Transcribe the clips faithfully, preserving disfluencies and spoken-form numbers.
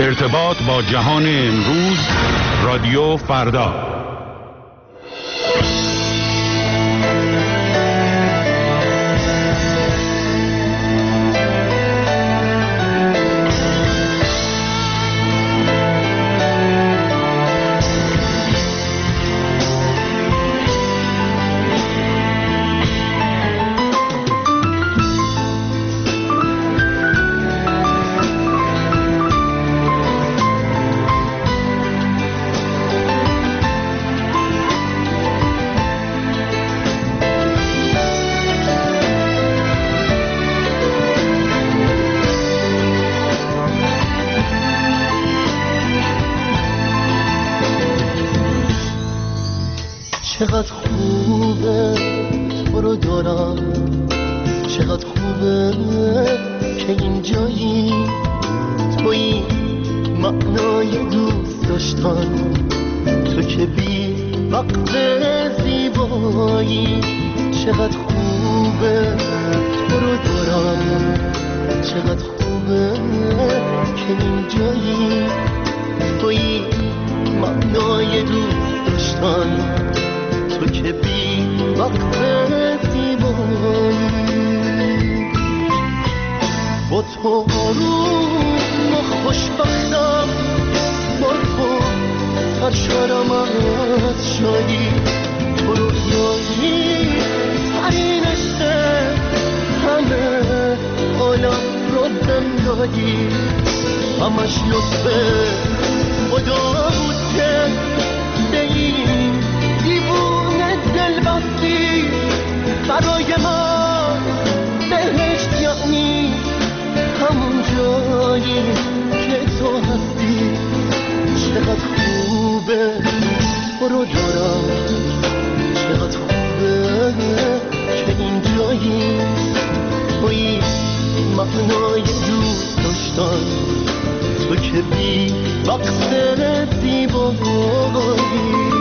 ارتباط با جهان امروز، رادیو فردا. چقدر خوبه تو رو دارم، چقدر خوبه که اینجایی، توی معنای دوست داشتن، تو که بی وقت زیبایی. چقدر خوبه تو رو دارم، چقدر خوبه که اینجایی، توی معنای دوست داشتن، تو که بی وقت زیبایی. با تو آروم و خوشبختم، با تو سرشارم از شادی، تو رویایی ترین عشق همه عالم رو زندگی. همش لطف خدا بود که به این دیوونه دل بستی، برای من بهشت یعنی همون جایی که تو هستی. چقدر خوبه تو رو دارم، چقدر خوبه که این جایی، توی معنای دوست داشتن، تو که بی وقت زیبایی.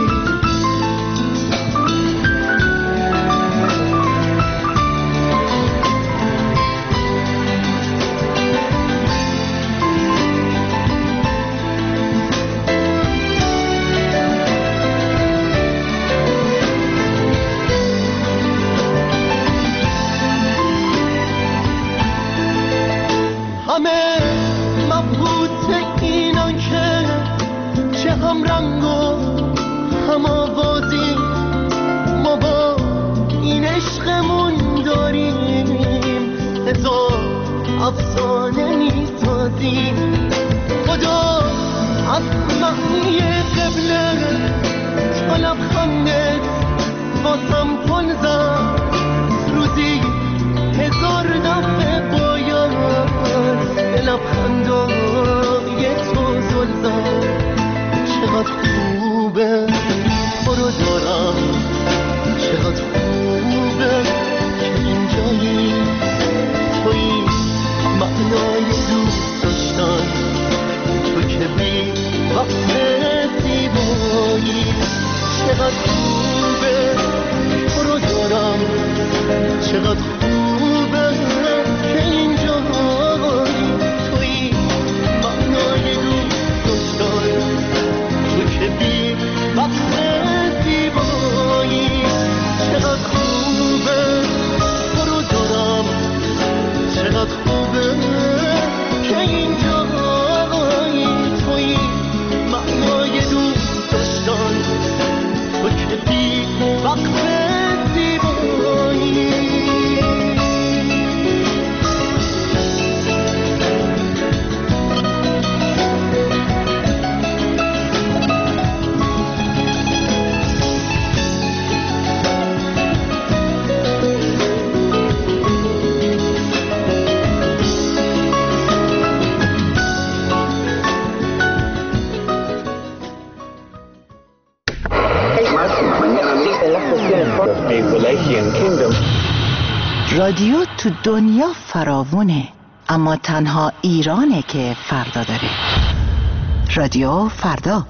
همه مبهوت اینان که چه هم رنگ و هم آوازی، ما با این عشقمون داریم هزار افسانه میسازیم. خدا از معنی قبله تا لبخندت واسم پل زد، روزی هزار دفعه باید به لبخندای تو زل زد. چقدر خوبه تو رو دارم، چقدر خوبه که اینجایی، توی معنای دوست داشتن، تو که بی وقت زیبایی. چقدر خوبه تو رو دارم، چقدر خوبه که اینجایی، توی معنای دوست داشتن، تو که بی وقت زیبایی. چقدر خوبه تو رو دارم، چقدر خوبه که اینجایی، توی معنای دوست داشتن، تو که بی وقت زیبایی. رادیو تو دنیا فراوونه، اما تنها ایرانه که فردا داره. رادیو فردا.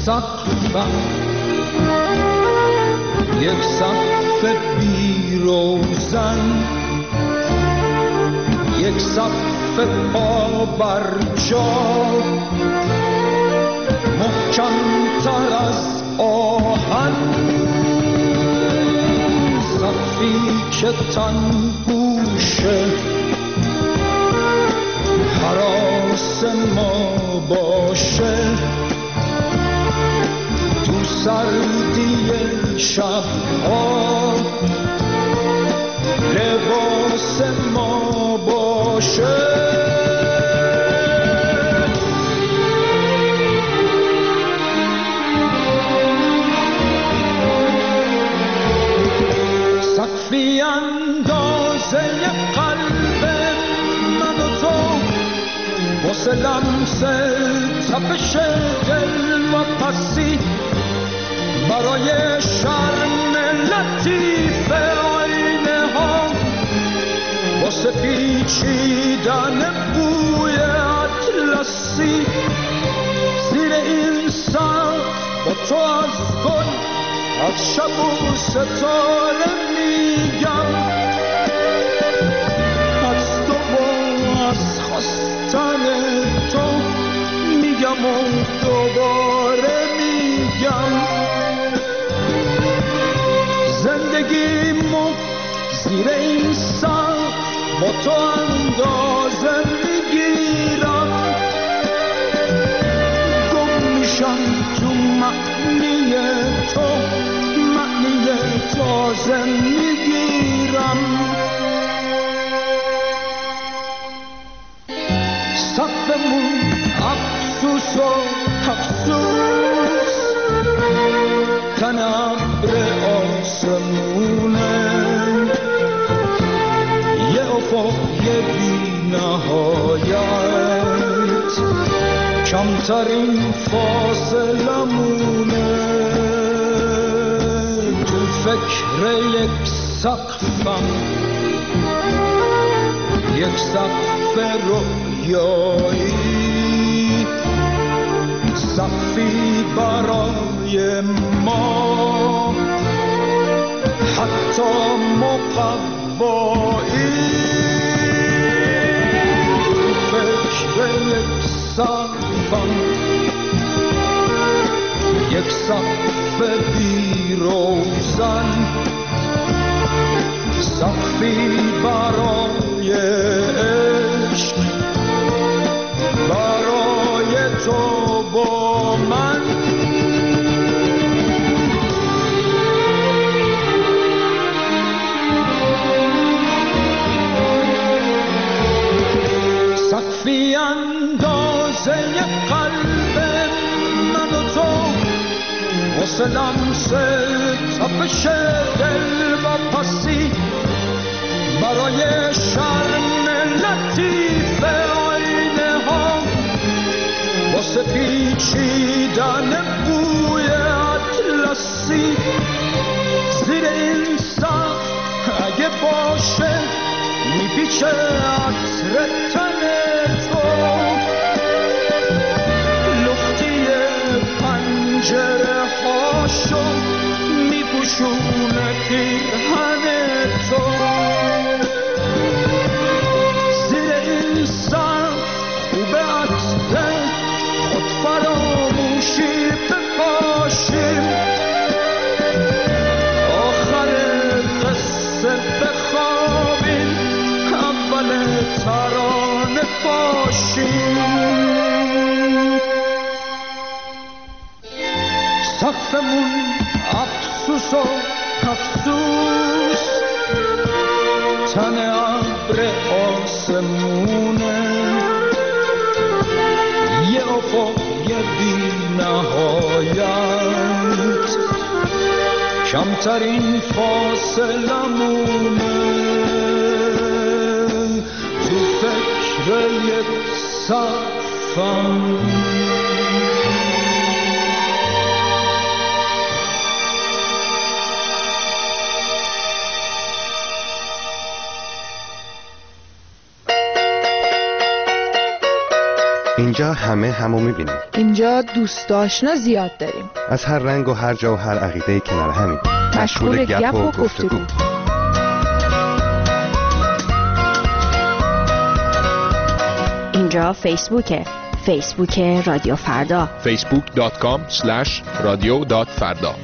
سقفم، یک سقف بی روزن، یک سقف پا بر جا، محکم تر از آهن، سقفی که تن گوشه هراس ما باشه، تو سردی شبها لباس ما باشه. سقفی اندازه قلب من و تو، واسه لمس تپش دل و پسی، برای شرم لطیف آینه ها، واسه پیچیدن بوی اطلسی، زیر این سقف با تو از گل، از شب و ستاره میگم، از تو و از خواستن تو میگم و دوباره میگم، زندگیمو زیر این سقف با تو اندازه میگیرم، گم میشم تو معنی تو، معنی تازه میگیرم. سقفمون افسوس و افسوس، تن ابر آسمونه، یه افق یه بی نهایت، کمترین فاصلمونه، تو فکر یک سقفم، یک سقف رویایی، سقفی برای ما، حتی مقبایی، تو فکر یک سقفم، یک سقف بی روزن، سقفی برای عشق، برای تو با من. سقفی اندازه قلب من و تو، واسه لمس تپش دل و پسی، برای شرم لطیف آینه ها، واسه پیچیدن بوی اطلسی، زیر این سقف اگه باشه میپیچه عطر تن تو، لختی پنجره هاشو میپوشونه پیرهن تو، زیر این سقف خوبه عطر خود فراموشی بپاشیم، آخر قصه بخوابیم، اول ترانه باشیم. سقفمون افسوس و افسوس، تن ابر آسمونه، یه افق یه بی نهایت، کمترین فاصلمونه، تو فکر یک سقفم. اینجا همه همو میبینیم. اینجا دوست آشنا زیاد داریم. از هر رنگ و هر جا و هر عقیده کنار همین. مشغول گپ و گفتگو. اینجا فیسبوکه. فیسبوک رادیو فردا. فیسبوک دات کام اسلش رادیو دات فردا.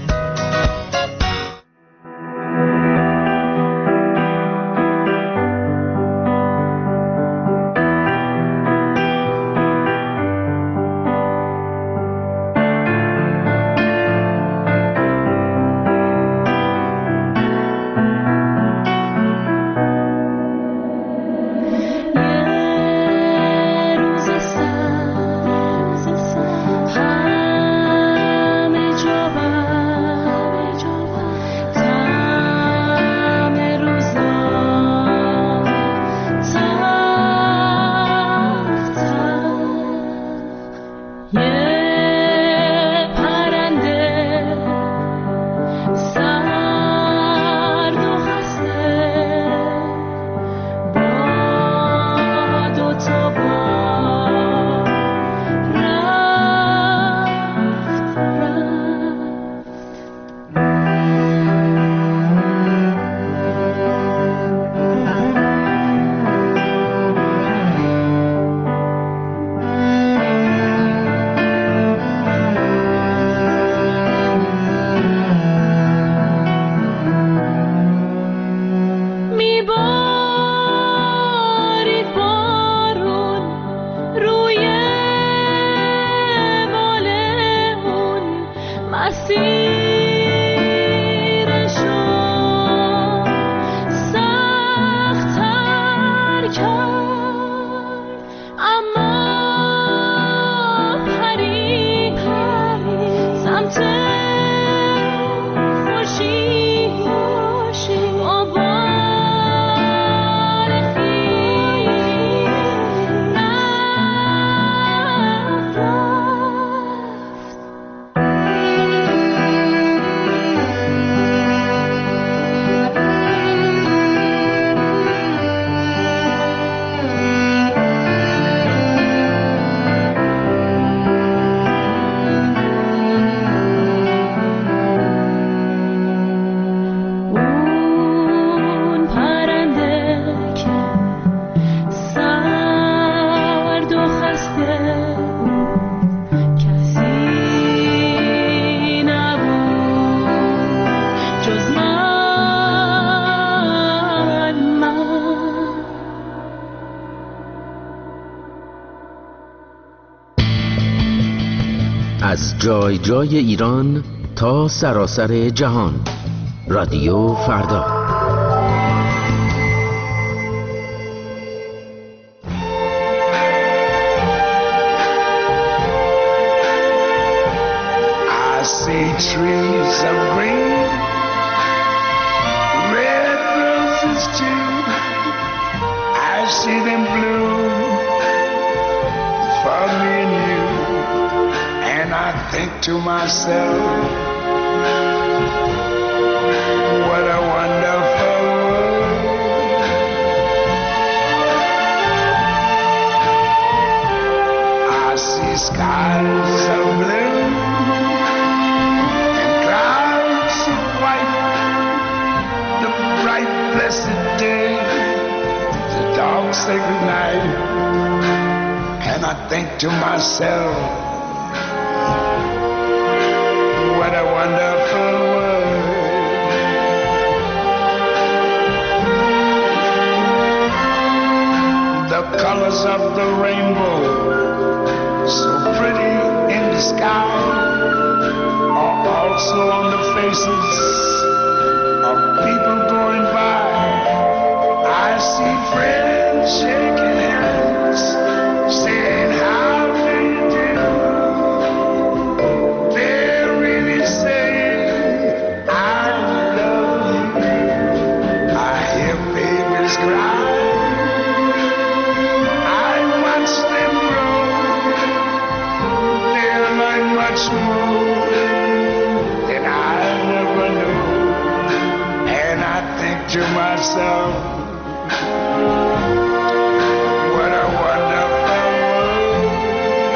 از جای جای ایران تا سراسر جهان. رادیو فردا. I see trees of green, red roses too. I see them bloom for me and you. And I think to myself, what a wonderful world. I see skies of blue and clouds of white, the bright blessed day, the dark sacred night. And I think to myself, what a wonderful world. The colors of the rainbow, so pretty in the sky, are also on the faces of people going by. I see friends shaking hands, saying how do you do. They're really saying I love you. I hear babies cry, I watch them grow. They'll learn much more than I never knew. And I think to myself, what a wonderful world.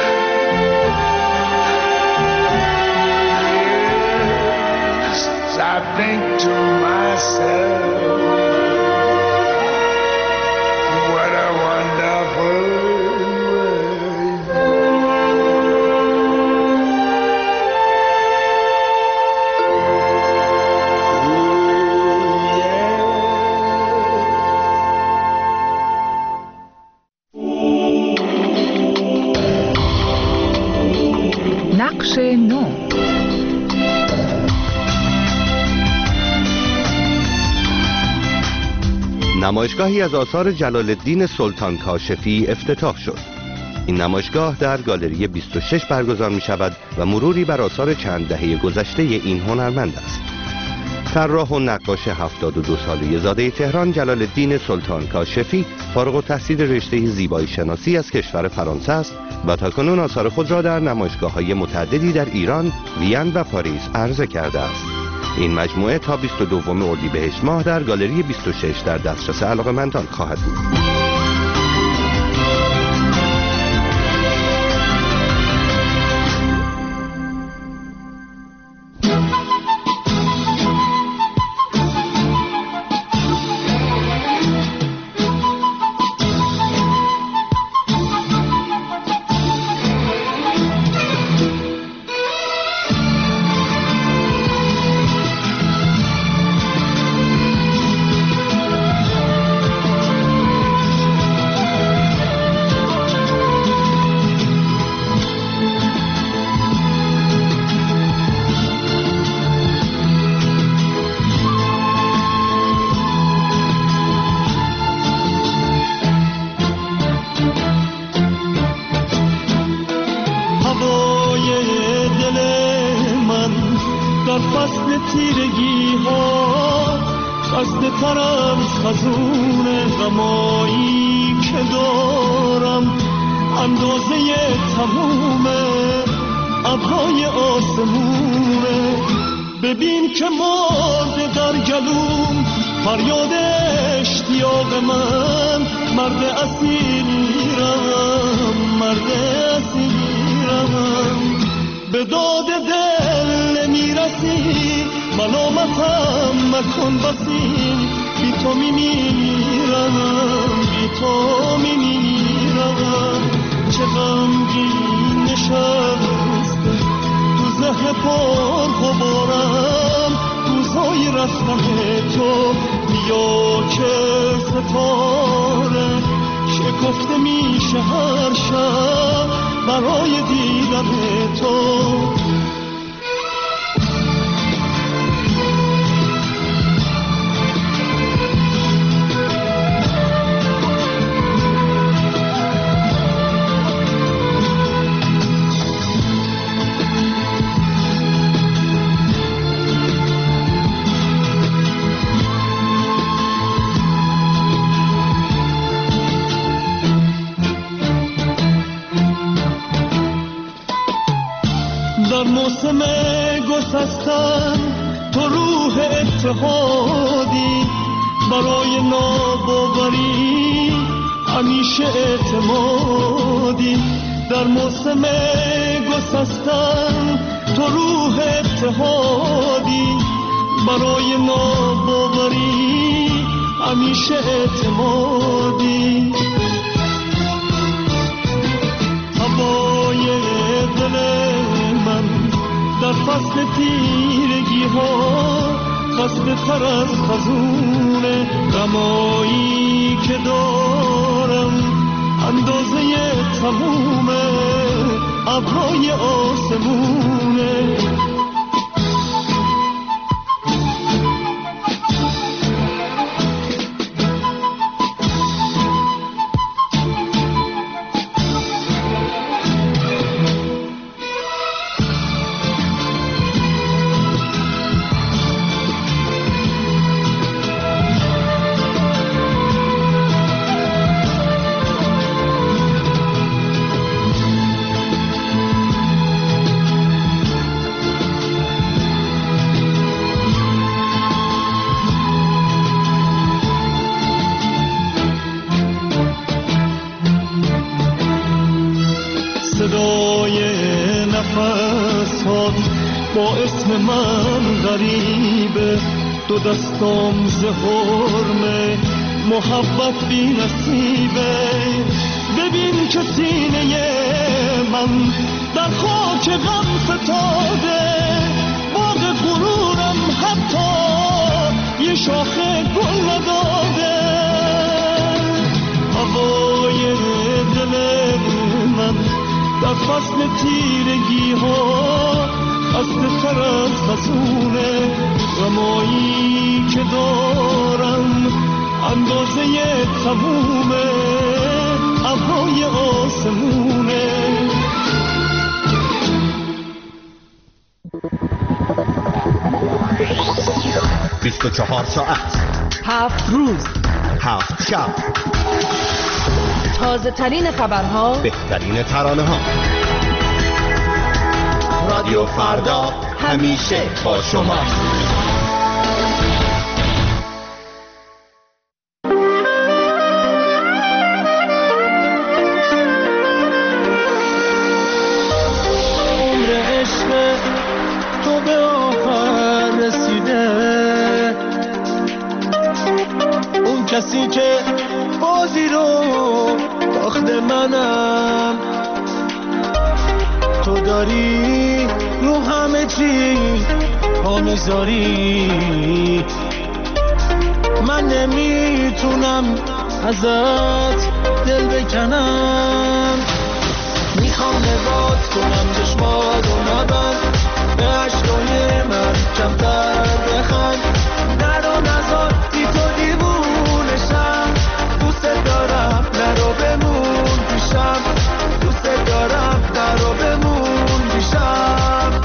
نمایشگاهی از آثار جلال الدین سلطان کاشفی افتتاح شد. این نمایشگاه در گالری بیست و شش برگزار می شود و مروری بر آثار چند دهه گذشته این هنرمند است. طراح و نقاش هفتاد و دو ساله زاده تهران جلال الدین سلطان کاشفی فارغ التحصیل رشته زیبایی شناسی از کشور فرانسه است و تاکنون آثار خود را در نمایشگاه‌های متعددی در ایران، وین و پاریس عرضه کرده است. این مجموعه تا بیست و دوم اردیبهشت ماه در گالری بیست و شش در دسترس علاقه‌مندان خواهد بود. تیرگی ها خسته ترم خزون غمایی که دارم، اندازه تموم ابرهای آسمونه. ببین که مرده در گلوم فریاد اشتیاق من، مرد اسیرم مرد اسیرم، به داد دل نمیرسی ملامتم مکن بسی، بی تو میمیرم بی تو میمیرم. چه غمگین نشسته تو ذهن پر غبارم، روزهای رفتن تو بیا که ستاره شکفته میشه هر شب برای دیدن تو. در موسم گسستن تو روح اتحادی، برای ناباوری همیشه اعتمادی. در موسم گسستن تو روح اتحادی، برای ناباوری همیشه اعتمادی. هوای دل من در فصل تیرگی ها خسته تر از خزون غمایی که دارم، اندازه تموم ابرهای آسمونه. صدای نفسات با اسم من غریبه، دو دستام ز حرمه محبت بی نصیبه. ببین که سینه من در خاک غم فتاده، باغ غرورم حتی یه شاخه گل نداده. هوای دل من در فصل تیرگی ها خسته تر از خزون غمایی که دارم، اندازه تموم ابرهای آسمونه. بیست و چهار ساعت، هفت روز، هفت شب، تازه ترین خبرها، بهترین ترانه ها. رادیو فردا همیشه با شما. کسی که بازی رو باخت منم، تو داری رو همه چی پا میذاری، من نمیتونم ازت دل بکنم، میخوام نگات کنم چشمات و نبند، به عشقای من کمتر بخند، نرو نزار بی تو دیوونشم، دوست دارم نرو بمون پیشم، دوست دارم نرو بمون پیشم.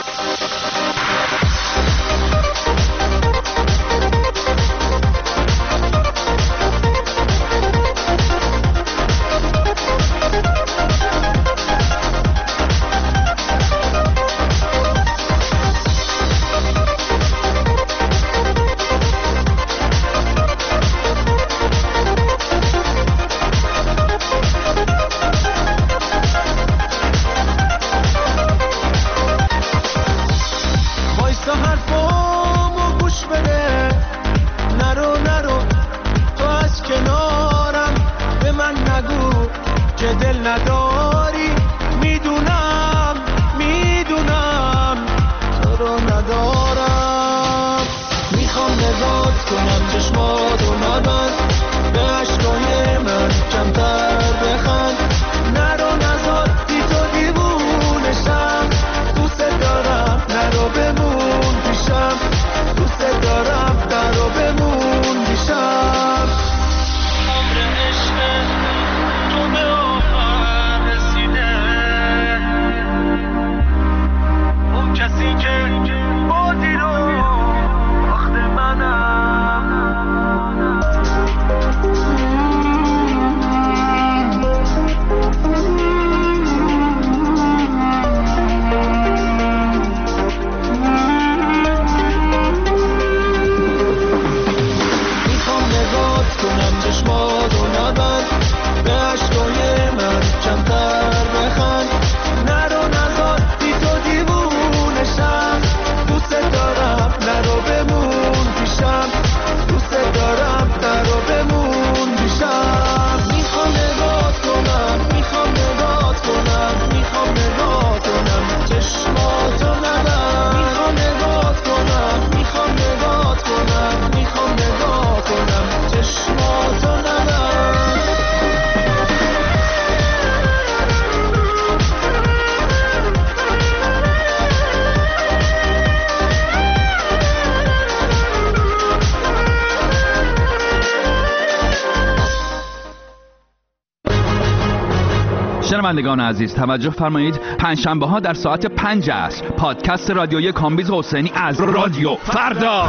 شنوندگان عزیز توجه فرمایید، پنجشنبه ها در ساعت پنج عصر پادکست رادیویی کامبیز حسینی از رادیو فردا.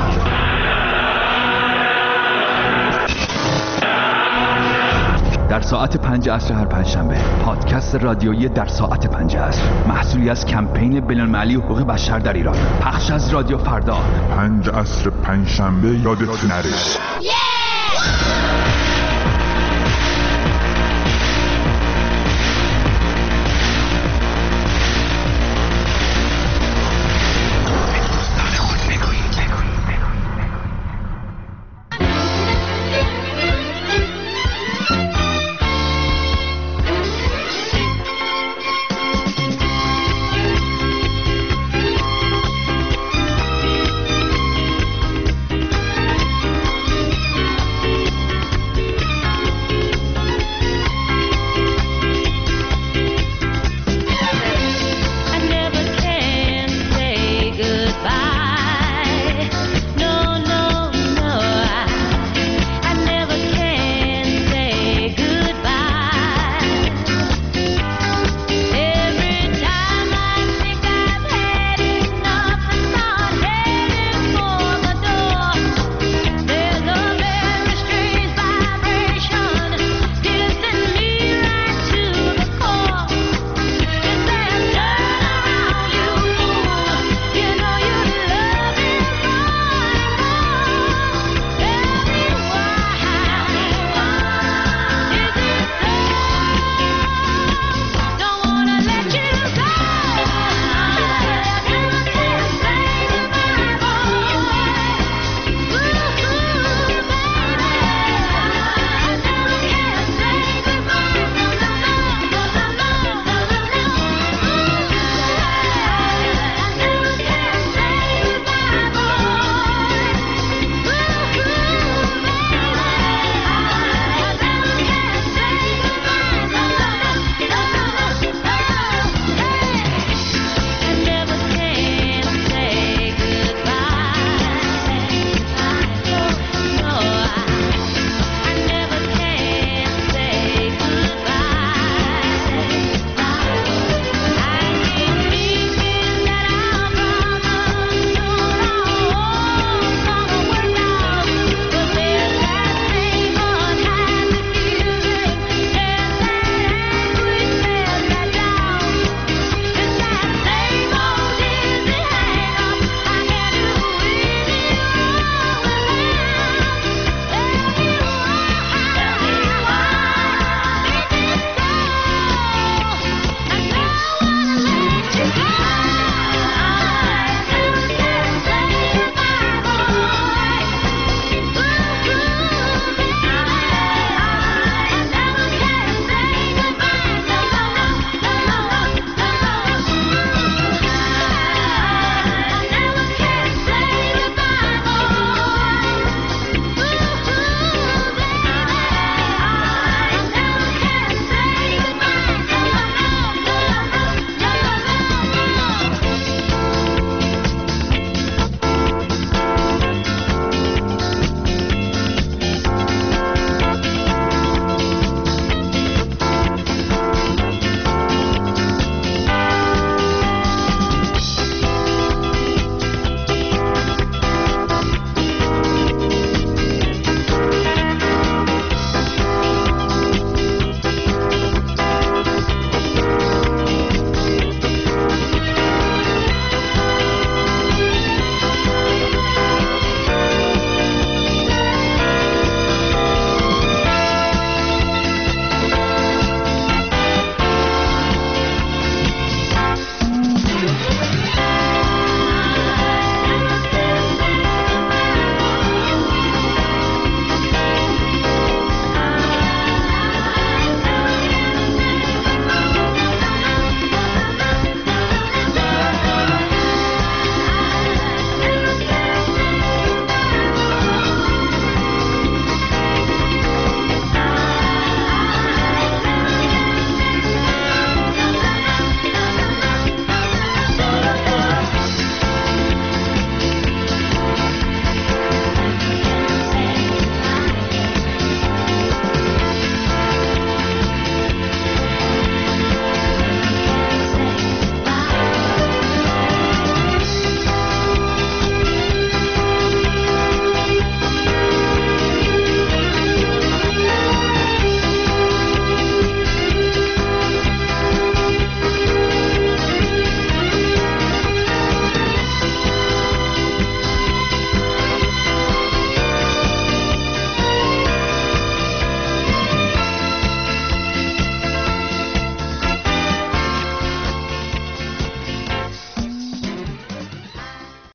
در ساعت پنج عصر هر پنجشنبه پادکست رادیویی در ساعت پنج عصر، محصولی از کمپین بین‌المللی حقوق بشر در ایران، پخش از رادیو فردا. پنج عصر پنجشنبه یادت نره.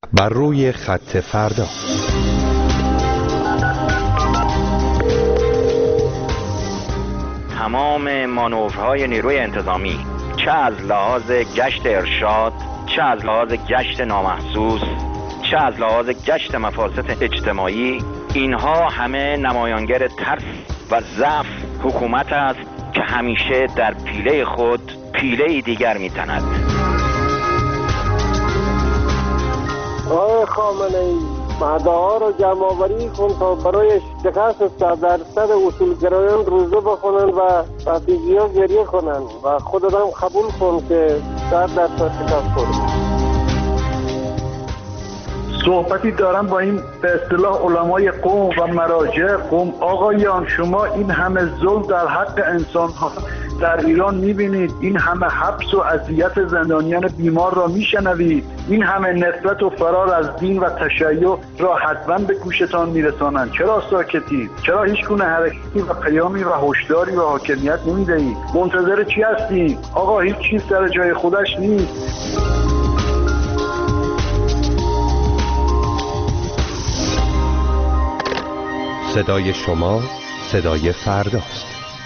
بر روی خط فردا. تمام مانورهای نیروی انتظامی، چه از لحاظ گشت ارشاد، چه از لحاظ گشت نامحسوس، چه از لحاظ گشت مفاسد اجتماعی، اینها همه نمایانگر ترس و ضعف حکومت است که همیشه در پیله خود پیله دیگر می‌تند. آقای خامنه‌ای، مدعا رو جمع‌آوری کن تا برای شکست صد درصد اصولگرایان روزه بخونن و رفیقی‌ها گریه کنن و خودت هم قبول کن که صد درصد شکست خورد. صحبتی دارم با این به اصطلاح علمای قوم و مراجع قوم. آقایان، شما این همه ظلم در حق انسان ها در ایران میبینید، این همه حبس و اذیت زندانیان بیمار را میشنوید، این همه نفرت و فرار از دین و تشیع را حتما به گوشتان میرسانند. چرا ساکتید؟ چرا هیچ گونه حرکتی و پیامی و هشداری و حاکمیت نمیدهید؟ منتظر چی هستید؟ آقا هیچ چیز سر جای خودش نیست. صدای شما صدای فرداست.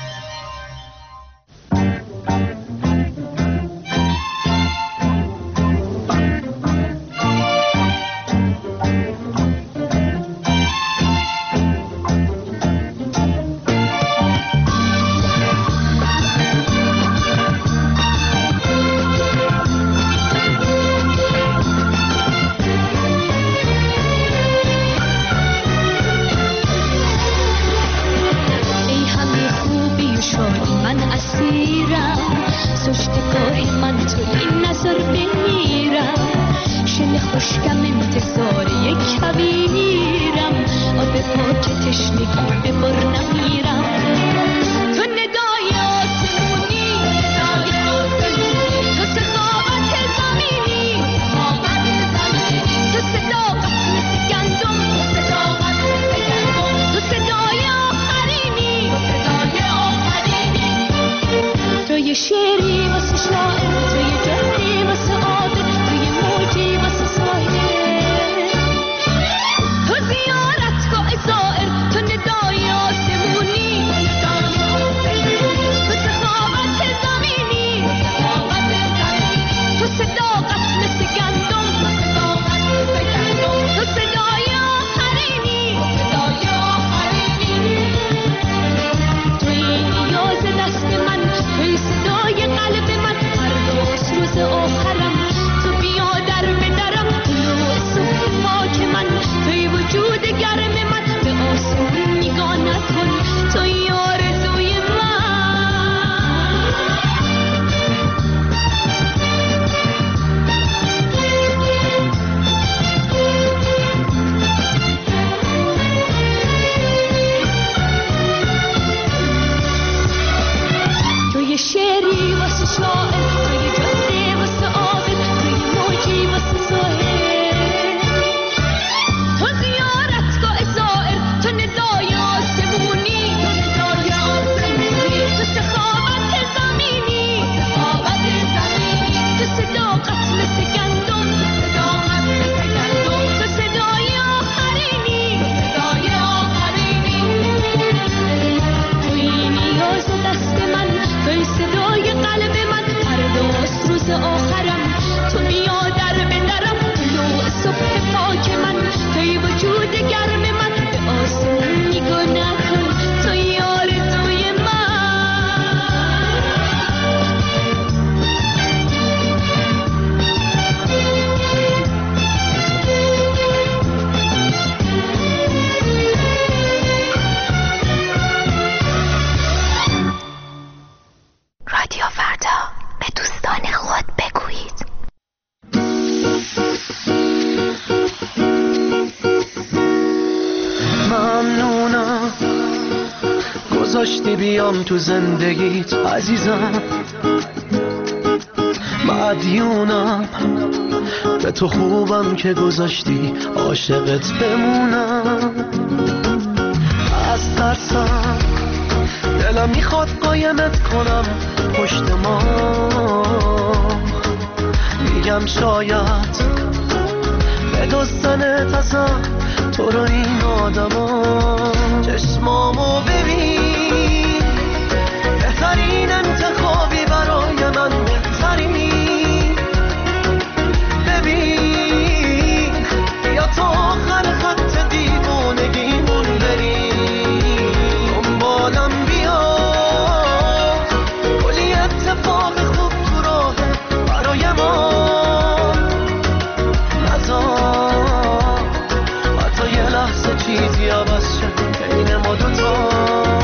گذاشتی بیام تو زندگیت عزیزم، مدیونم به تو، خوبم که گذاشتی عاشقت بمونم. از ترسم دلم میخواد قایمت کنم پشت ما، میگم شاید به قربونت ازم تو رو این آدما چشمامو ببین بهترین انتخابی برای من بهترین ببین یا تا آخر خط دیوانگیمون بریم دنبالم بیا کلی اتفاق خوب تو راه برای ما نذار حتی یه لحظه چیزی عوض شد بین ما دوتا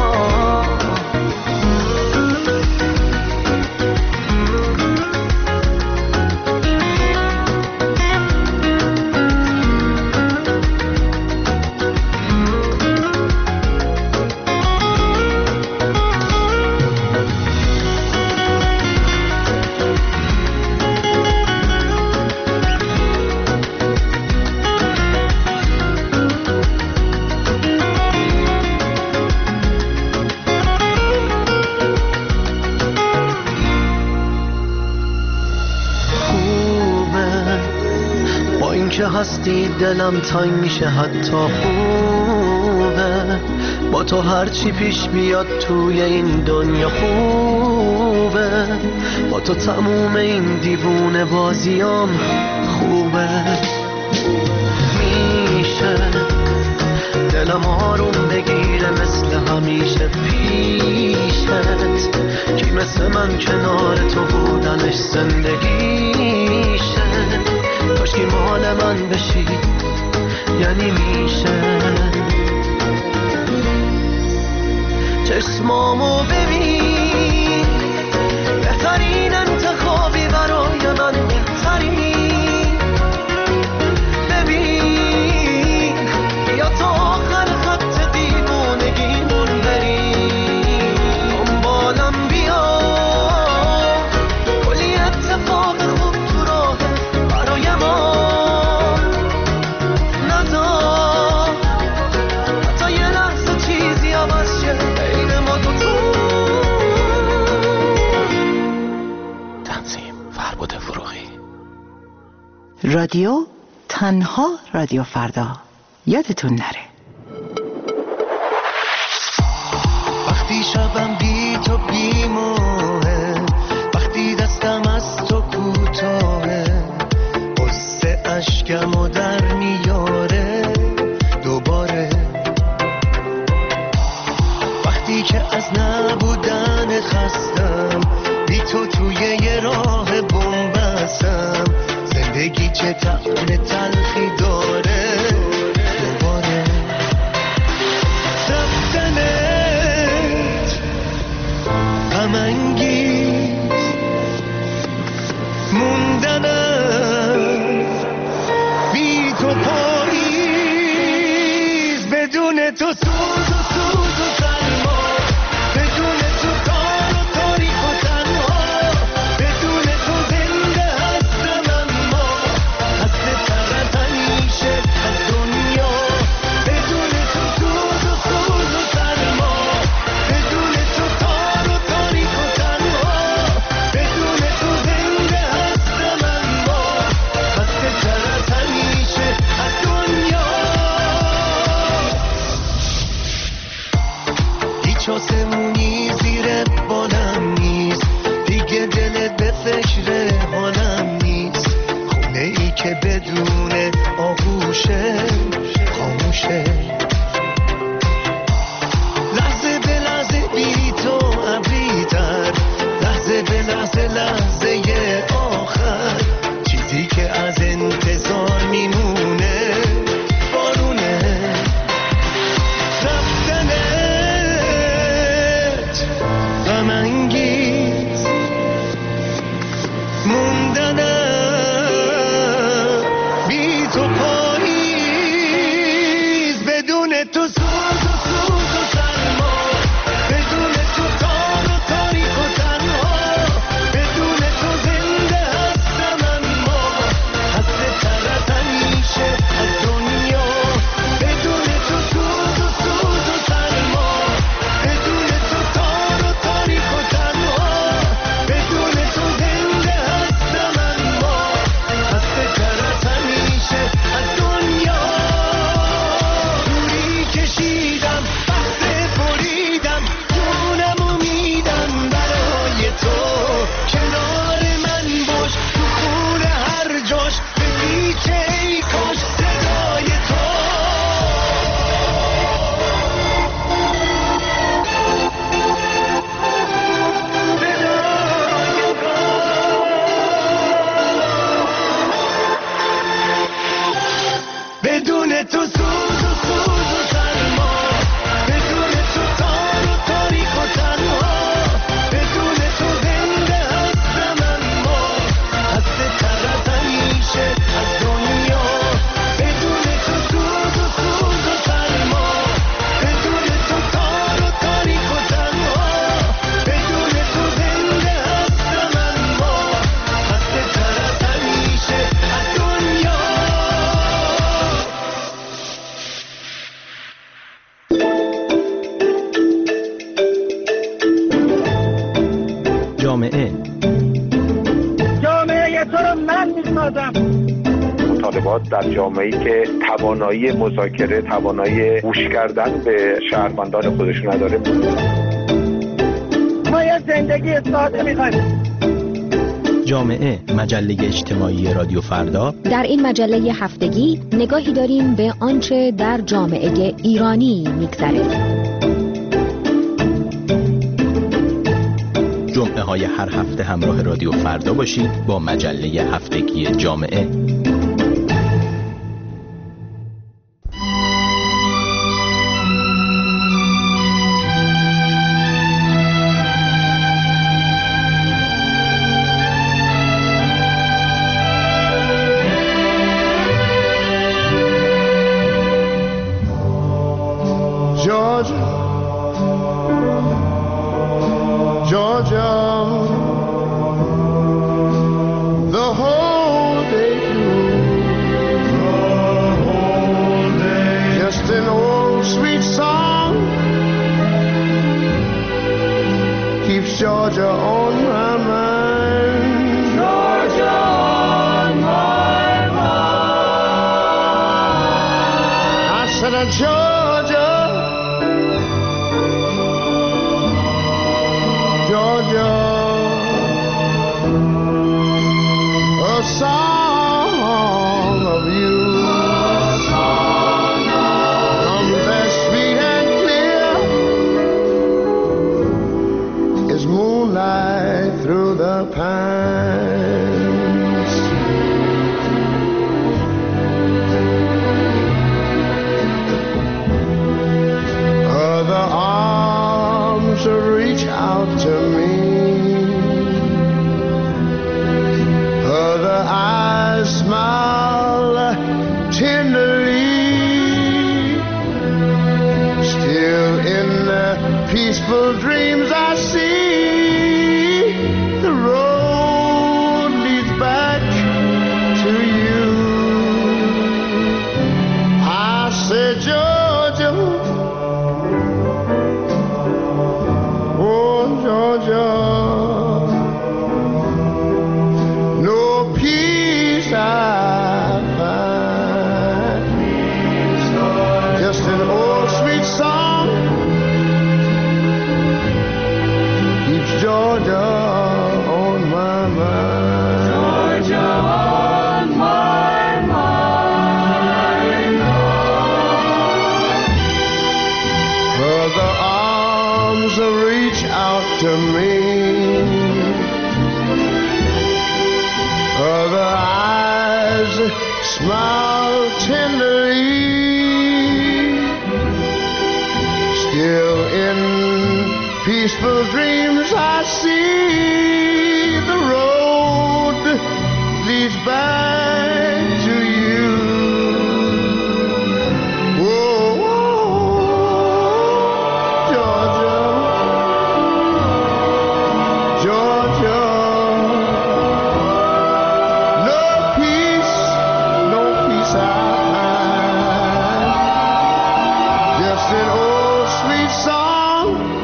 که هستی دلم تنگ میشه حتی خوبه با تو هرچی پیش بیاد توی این دنیا خوبه با تو تموم این دیوونه بازیام خوبه میشه دلم آروم بگیره مثل همیشه پیشت کی مثل من کنار تو بودنش زندگیشه کاشکی مال من بشی یعنی میشه چشمامو ببین بهترین انتخابی برای من بهترین ببین یا تا آخر خط دیوانگیمون بریم دنبالم بیا کلی اتفاق خوب تو راه برای ما ندار حتی یه لحظه چیزی عوض شه بین ما دوتا. تنظیم فربود فروغی. رادیو تنها رادیو فردا یادتون نره. وقتی شبم بی تو بیموه وقتی دستم از تو کوتاهه قصه اشکم و در میاره دوباره وقتی که از نبودن خستم بی تو توی یه راه بومبستم زندگی چه طعم تلخی داره دوباره رفتنت غم‌انگیز موندنت بی تو پاییز بدون تو سوز و سوز و سرما بدون تو تار و تاریک و تنها بدون تو زنده هستم اما خسته تر از همیشه از دنیا بدون تو سوز و سوز و سرما بدون تو تار و تاریک و تنها بدون تو زنده هستم اما خسته تر از همیشه از دنیا هیچ آسمونی زیر بالم نیست دیگه دلت به فکر حالم نیست خونه ای که بدون آغوشه خاموشه لحظه به لحظه بی تو ابریتر لحظه به لحظه لحظه آخر چیزی که از انتظار میمونه بارونه رفتنت غم‌انگیز موندنت بی تو پاییز بدون تو سوز و سوز و سرما بدون تو تار و تاریک و تنها بدون تو زنده هستم اما خسته تر از همیشه از دنیا بدون تو سوز و سوز و سرما بدون تو تار و تاریک و تنها بدون تو زنده هستم اما خسته تر از همیشه از دنیا بدون تو سوز و سوز و سرما، بدون تو تار و تاریک و تنها، بدون تو زنده هستم اما خسته تر از همیشه از دنیا، بدون تو سوز و سوز و سرما، بدون تو تار و تاریک و تنها، بدون تو زنده هستم اما خسته تر از همیشه از دنیا. جامعه جامعه تو رو من میسازم. مطالبات در جامعه‌ای که توانایی مذاکره، توانایی گوش کردن به شهروندان خودش نداره. ما یه زندگی ساده می‌خوایم. جامعه مجله اجتماعی رادیو فردا. در این مجله هفتگی نگاهی داریم به آنچه در جامعه ایرانی می‌گذرد. جمعه های هر هفته همراه رادیو فردا باشید با مجله هفتگی جامعه. Georgia, Georgia, the whole day through, the whole day, just an old sweet song keeps Georgia on my mind. Georgia on my mind. I said, Georgia, Georgia, a song of you, a song comes as sweet and clear as moonlight through the pines. Other arms reach out to me, other eyes smile tenderly, still in the peaceful dreams I see the road leads back to you. I said, Georgia, oh Georgia, no peace I find, just an old sweet song keeps Georgia on my mind. Georgia on my mind. Other arms reach out to me, other eyes smile tenderly, still in peaceful dreams I see the road leads back to you. Whoa, Georgia, Georgia, no peace, no peace I find, just an old sweet song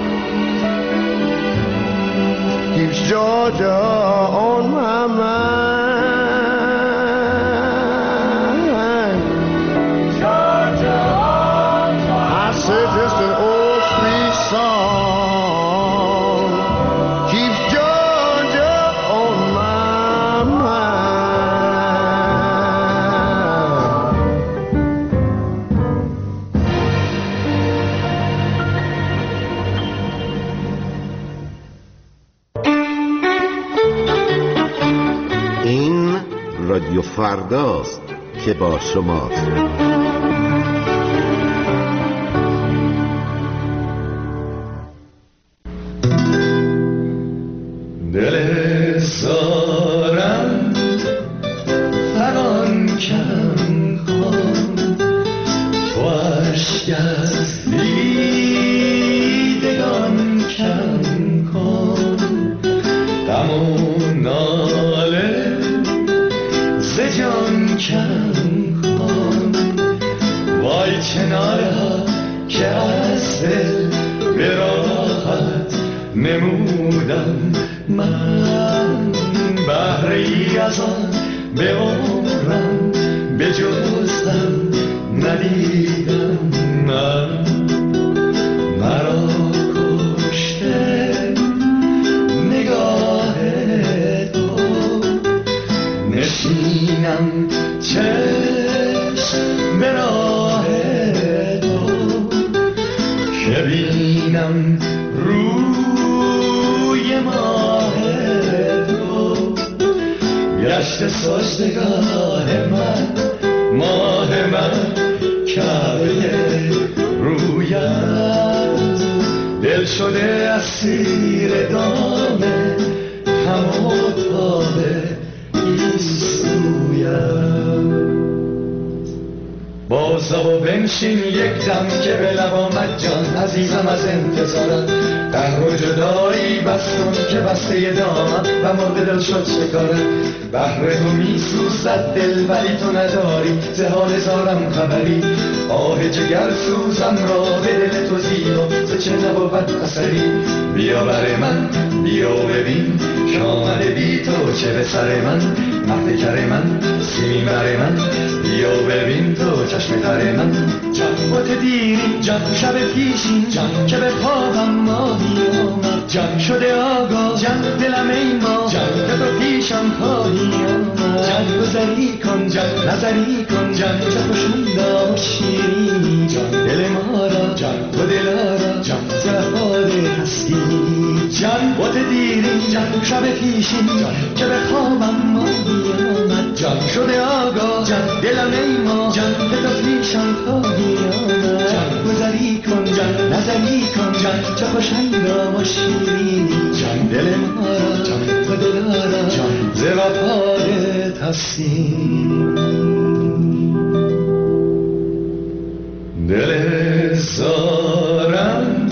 keeps Georgia on my mind. Georgia on my mind. I said just an old sweet song keeps Georgia on my این رادیو فرداست که با شماست. دل سارم فران کم کن، تو اشک از دیدگان کم کن، غم و ناله ز جان کم کن، وای کناره ها که از دل به راحت نمودم من، بهره ای از آن به عمرم به جزم ندیدم من، مرا کشته نگاه تو، نشینم چشم به راه تو، که بینم روی ماه تو، گشت سجدگاه من، ماه من کعبه رویت، دل شده اسیر دام هم و تاب این سویت. بازا و بنشین یک دم که به لب آمد جان، عزیزم از انتظارم در و جدایی بستون که بسته دامم و مرد دل شد شکارم، بهر تو می سوزد دل ولی تو نداری ز حال زارم خبری، آه جگر سوزم را به دل تو زیرا ز چه نبود اثری، بیا بر من بیا ببین که آمده بی تو چه به سر من، مهد کر من سیمین بر من، بیا ببین تو چشم تر من، جان بوت دیرین جان شب پیشین جان که به خوابم ماهی آمد، جان شده آگاه جان دلم ای ما جان که تو پیشم خواهی آمد، جان گذری کن جان نظری کن جان چه خوشویدا و شیرینی، جان دل ما را جان تو دلارا جان زفاده هستی، جان بوت دیرین جان شب پیشین جان که به خوابم ماهی آمد، جان شده آگاه جان دلم ای ما جان که تو پیشم خواهی آمد، جان گذری کن جان نظری کن جان چه خوشویدا و شیرینی، جان دل ما را جان تو دلارا جان ز وفادت هستی، دل زارم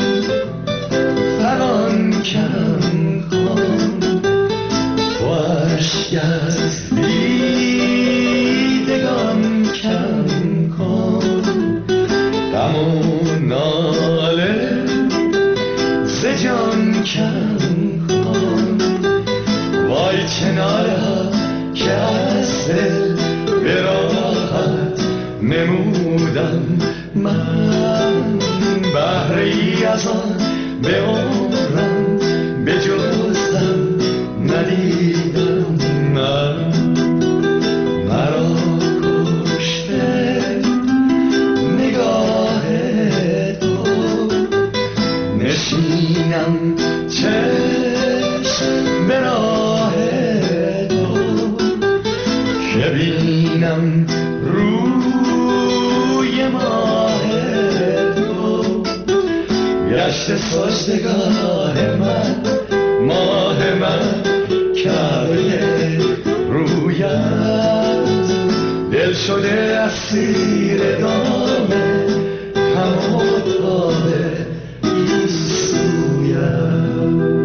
فران کم کن، تو اشک از دیدگان کم کن، غم و ناله ز جان کم کن، وای کناره ها که از دل به راحت نمودم من، بهره ای از آن به عمرم به جزم ندیدم من، مرا کشته نگاه تو، نشینم چشم به راه تو، که بینم روی ماه تو، گشت سجدگاه من، ماه من کعبه رویت، دل شده اسیر دام هم و تاب این سویت.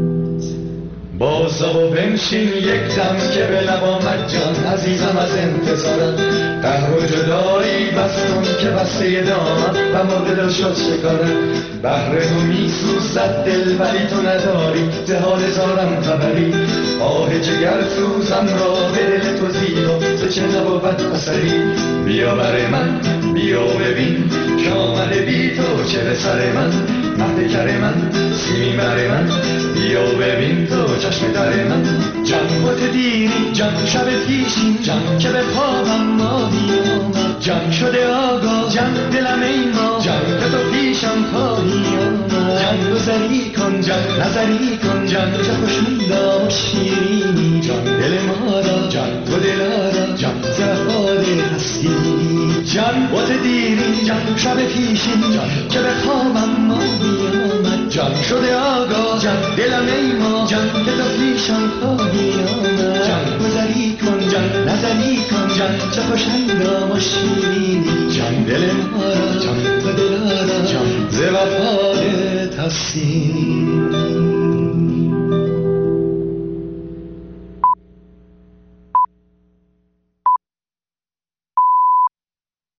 بازا و بنشین یک دم که به لب آمد جان، عزیزم از انتظارم قهر و جدایی بستون که بسته دامم و مرد دل شد شکارم، بهر تو می سوزد دل ولی تو نداری ز حال زارم خبری، آه جگر سوزم را به دل تو زیرا ز چه نبود اثری، بیا بر من بیا ببین که آمده بی تو چه به سر من، مهد کر من سیمین بر من، بیا ببین تو چشم تر من، جان بوت دیرین جان شب پیشین جان که به خوابم ماهی آمد، جان شده آگاه جان دلم ای ما جان که تو پیشم خواهی آمد، جان گذری کن جان نظری کن جان چه خوشویدا و شیرینی، جان دل ما را جان تو دلارا جان زفاده جان واسه دیرین جان شب پیشین جان که به خوابم ما بیامد جان شده آگاه جان دلم ای ما جان که تو پیشم خواهی آمد جان گذری کن جان نزنی کن جان چه خوشندام و شیرینی جان دل ما را جان و دل را جان ز وفای تسین